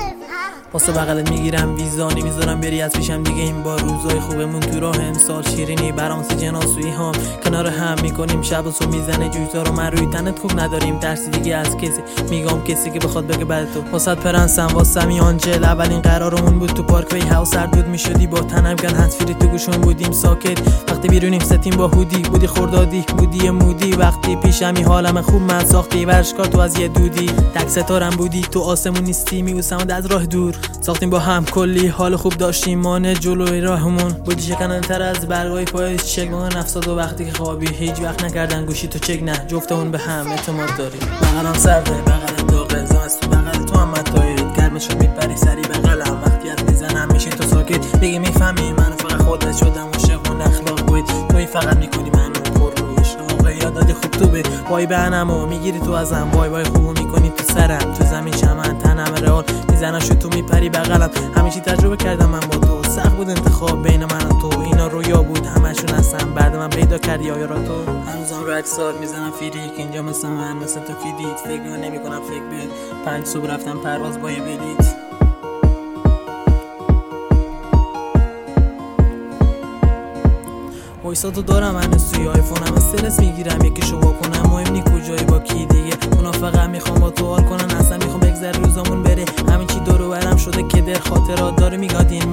واسه بغلت میگیرم ویزانی میذارم بری از پیشم دیگه این بار روزای خوبمون تو راه امسال شیرینی برامسی جناسویی هم کنار هم میکنیم شب و صبح میزنه جویتا رو من روی تنت خوب نداریم درسی دیگه از کسی میگم کسی که بخواد بگه بعد تو واسط پرنسم واسه می آنجل اولین قرارمون بود تو پارک وی هاوس سردود میشدی با تنم گن هنسفری تو گوشون بودیم ساکت وقتی بیرونیم ستیم با هودی بودی خوردادی بودی مودی وقتی پیشمی حالم خوب من ساختی ورشکار تو از یه دودی تک ستارم بودی تو آسمون نیستی میوسم از راه دور ساختیم با هم کلی حال خوب داشتیم مانع جلوی راهمون بودی شکنن‌تر از برگای پای چک با نفسات و وقتی که خوابی هیچ وقت نکردن گوشی تو چک نه جفتمون به هم اعتماد داریم بغلم سرده بغلم داغه زاست تو بغل تو هم متایید گرمش رو میپری سری بغلم وقتی از میزنم میشین تو ساکت دیگه میفهمی منو فقط خودت شدم عاشق و اخلاق بود توی فقط میکنی منو پر روش واقعا یادادی خوب تو به وای بهنمو میگیری تو ازم وای وای خوبو میکنی تو سرم تو زمین چمن تنم رئال میزنم شو تو میپری بغلم همیشه تجربه کردم من با تو سخت بود انتخاب بین من و تو اینا رویا بود همشون هستن بعد من پیدا کردی آیا را تو هنوزم رو اکسار میزنم فیریک اینجا مثل من مثل تو کی دید فکر نمیکنم فکر بید 5 صبح رفتم پرواز با یه بلیت وایساتو دارم هنوز توی آیفونم استرس میگیرم یکیشو واکنم مهم نی کجایی با کی دیگه اونا فقط میخوام با تو حال کنن اصلا میخوام بگذر روزامون بره همین چی دور و برم شده که در خاطرات داره میگاد این